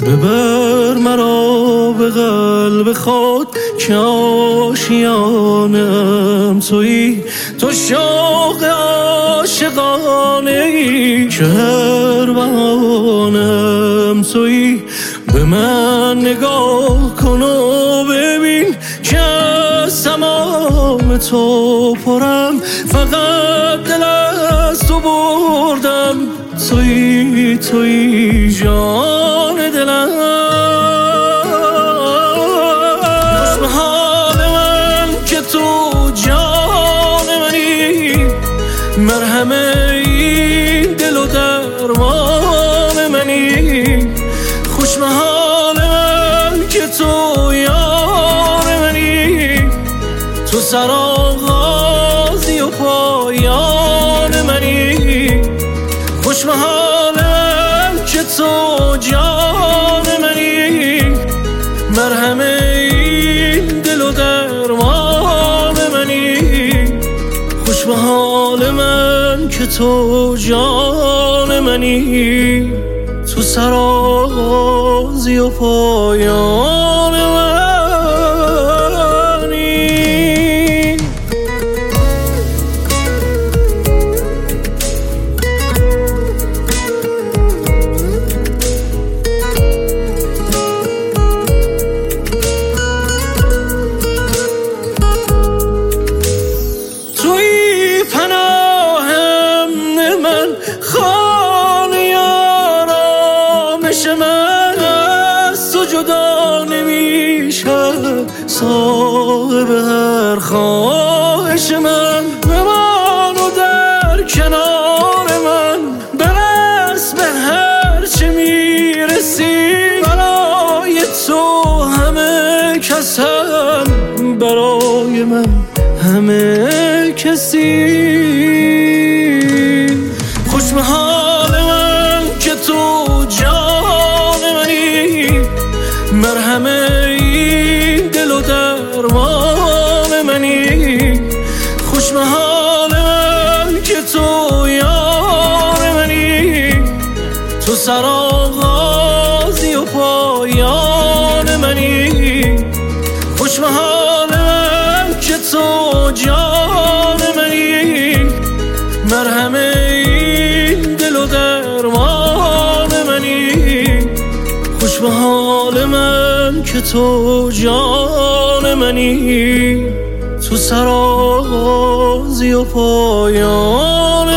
ببر مرا به قلب خود که آشیانم تویی، تو شوق عاشقانه ای که هر بهانم تویی. به من نگاه کن و ببین که از تمام تو پرم، فقط دل از تو بردم، تویی تویی جان دلم. خوش به حال من که تو جان منی، مرهم این دل و درمان منی. خوش به حال من که تو یار منی، تو سرآغازی و پایان منی. خوش به حال من که تو جان منی، مرهم این دل و درمان منی. خوش به حال من که تو جان منی، تو سرآغازی و پایان منی. توی پناهم من، خانه آرامش من، از تو جدا نمیشم صاحب هر خواهش من. بمان و در کنار من، برس به هر چه میرسی. برای تو همه کسم، برای من همه کسی. خوش به حال من که تو جان منی، مرهم این دل و درمان منی. خوش به حال من که تو یار منی، تو سرآغازی و پایان منی. خوش به حال من که تو جان منی، مرهم این دل و درمان منی. خوش به حال من که تو جان منی، تو سرآغازی و پایان